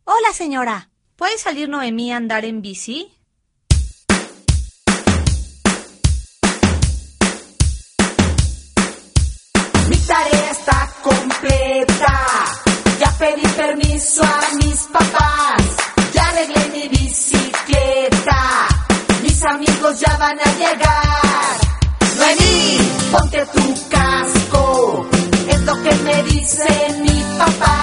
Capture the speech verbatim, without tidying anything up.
Hola, señora. ¿Puede salir Noemí a andar en bici? Mi tarea está completa. Ya pedí permiso a mis papás. Ya arreglé mi bicicleta. Mis amigos ya van a llegar. Noemí, ponte tu casco. Es lo que me dice mi papá.